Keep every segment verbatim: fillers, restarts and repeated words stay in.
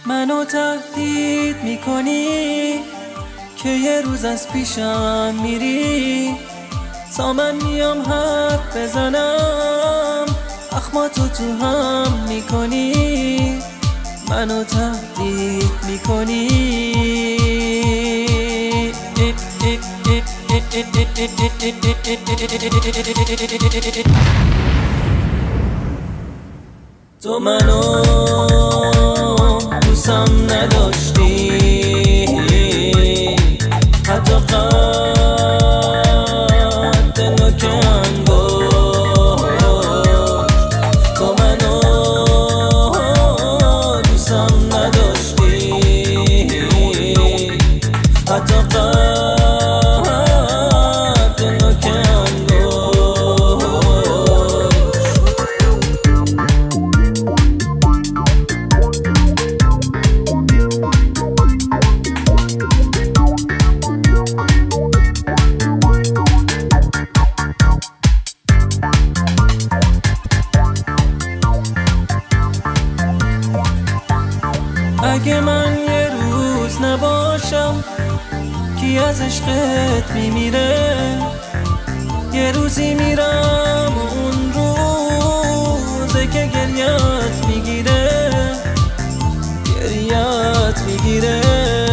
منو تهدید میکنی که یه روز از پیشم میری، تا من میام حرف بزنم اخماتو تو هم میکنی. منو تهدید میکنی تو منو دوستم نداشتی، حتی قد نوک انگشت. تو منو دوستم نداشتی، حتی قد نوک انگشت. اگه من یه روز نباشم کی از عشقت میمیره، یه روزی میرم اون روزه که گریت میگیره، گریت میگیره.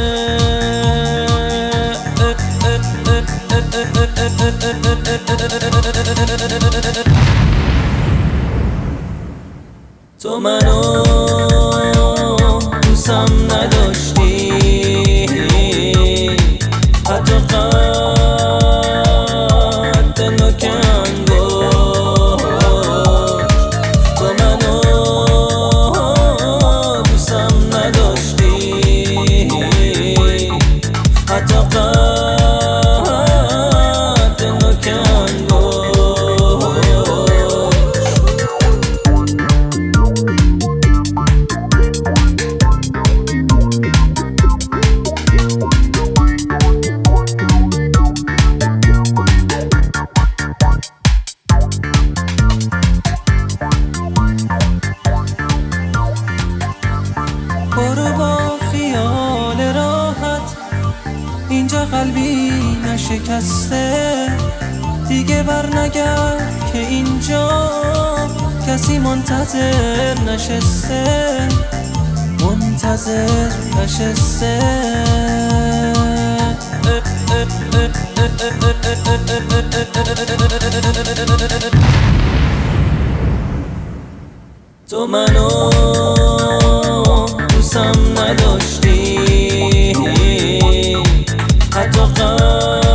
تو منو دوستم نداشتی، حتی قد نوک انگشت. تو منو دوستم نداشتی، حتی قد نوک انگشت. برو با خیال راحت، اینجا قلبی نشکسته، دیگه بر نگرد که اینجا کسی منتظر نشسته، منتظر نشسته. تو منو دوستم نداشتی، حتی قد